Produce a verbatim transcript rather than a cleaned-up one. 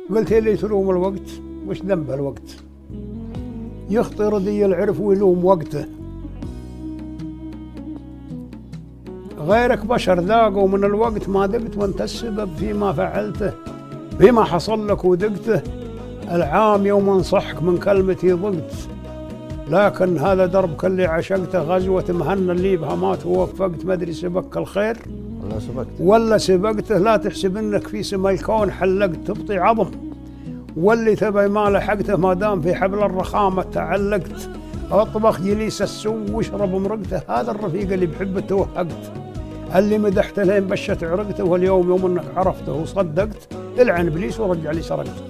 قلت لي تلوم الوقت، وش ذنب الوقت؟ يخطي ردي العرف ويلوم وقته. غيرك بشر ذاقوا من الوقت ما ذقت، وانت السبب فيما فعلته، فيما حصل لك وذقته. العام يوم انصحك من كلمتي ضقت، لكن هذا دربك اللي عشقته. غزوة مهنا اللي بها ما توفقت، ما ادري سبك الخير ولا سبقته ولا سبقته. لا تحسب انك في سما الكون حلقت، تبطي عظم واللي تبي ما لحقته، ما دام في حبل الرخامة تعلقت. اطبخ جليس السو واشرب مرقته، هذا الرفيق اللي بحبه توهقت، اللي مدحته لين بشت عرقته، واليوم يوم انك عرفته وصدقت، العن ابليس ورجع لي سرقت.